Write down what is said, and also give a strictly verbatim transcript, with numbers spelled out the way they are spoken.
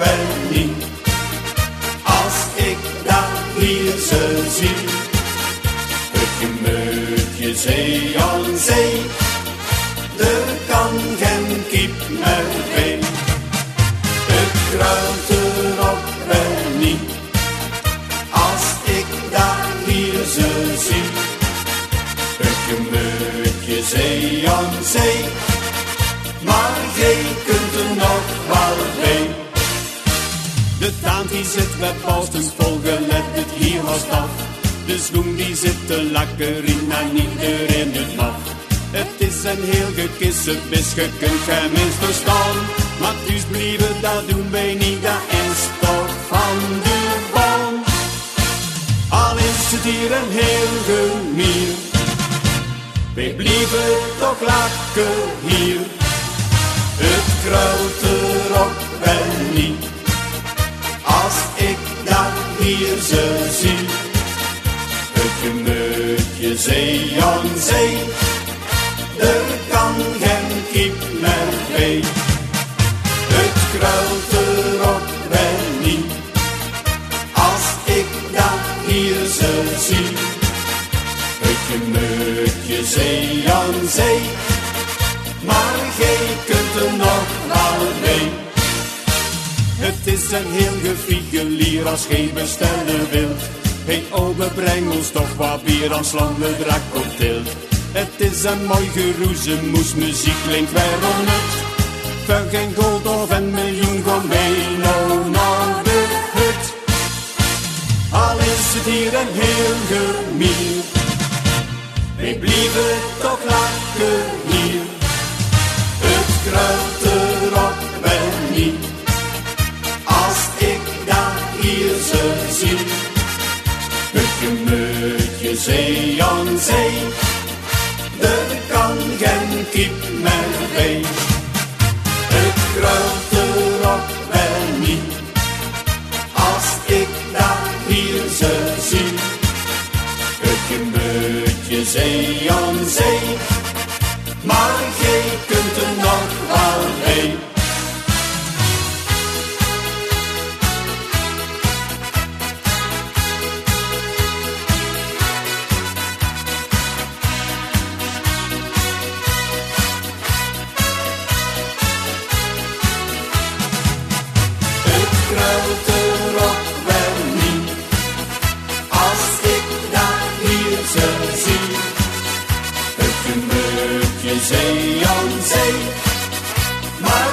wel niet. Als ik dat hier zo zie, het gemeutje zee aan zee, er kan geen kip meer bij. Het kruilt er ook wel niet, als ik dat hier zo zie, het gemeutje zee aan zee, maar gij kunt er nog wel bij. De taan die zit bij Paulstens volgelet het hier haast af. De schoen die zit te lakker in en iedereen het mag. Het is een heel gekisse bis, je kunt geen mens verstaan. Maar dus blijven, dat doen wij niet, dat is toch van de baan. Al is het hier een heel gemier, wij blijven toch lakken hier. Het kruilt er ook wel niet, als ik dat hier zo zie. Het gemeutje zee aan zee, er kan geen kip meer bij. Het kruilt er ook wel niet, als ik dat hier zo zie. Het gemeutje zee aan zee, maar gij kunt er nog wel bij. Het is een heel gefiegelier als gij bestellen wilt. Hey obe, breng ons toch wat bier, als lang de drak op tilt. Het is een mooi geroezemoes, muziek klinkt waarom niet. Voor geen gold of een miljoen, kom mee nou naar de hut. Al is het hier een heel gemier, wij blijven toch lachen hier. Het kruilt er ook wel niet, als ik dat hier zo zie. Het gemeutje zee aan zee, er kan geen kip meer bij. Het kruilt er ook wel niet, als ik dat hier zo zie. Het gemeutje zee aan zee, maar gij kunt er nog wel bij. Kruilt er ook wel niet, als ik dat hier zo zie. Het gemeutje zee aan zee, maar